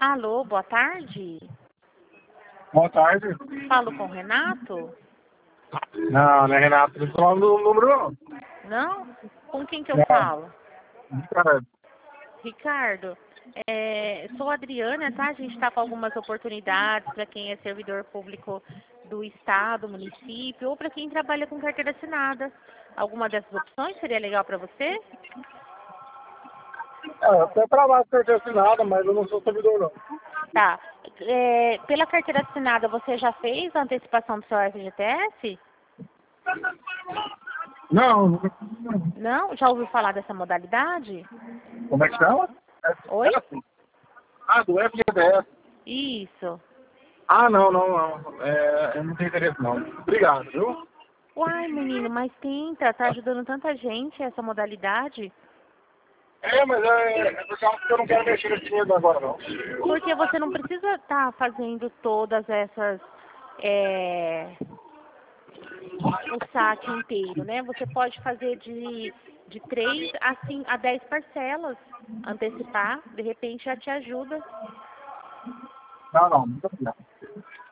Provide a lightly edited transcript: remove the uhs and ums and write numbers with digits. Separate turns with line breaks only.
Alô, boa tarde.
Boa tarde.
Falo com o Renato?
Não, é Renato. Não tô falando do número, não.
Não? Com quem que eu
Não.
falo?
Cara,
Ricardo, sou a Adriana, tá? A gente está com algumas oportunidades para quem é servidor público do estado, município, ou para quem trabalha com carteira assinada. Alguma dessas opções seria legal para você?
eu até trabalho com carteira assinada, mas eu não sou servidor, não.
Tá. Pela carteira assinada, você já fez a antecipação do seu FGTS?
Não.
Não? Já ouviu falar dessa modalidade?
Como é que chama?
Oi?
Do FGTS.
Isso.
Não. Eu não tenho interesse, não. Obrigado, viu?
Uai, menino, mas tenta, tá ajudando tanta gente essa modalidade.
Mas é por causa que eu não quero mexer nesse dinheiro agora, não.
Porque você não precisa estar fazendo todas essas, o saque inteiro, né? Você pode fazer de 3 a 10 parcelas, antecipar, de repente já te ajuda.
Não, muito obrigado.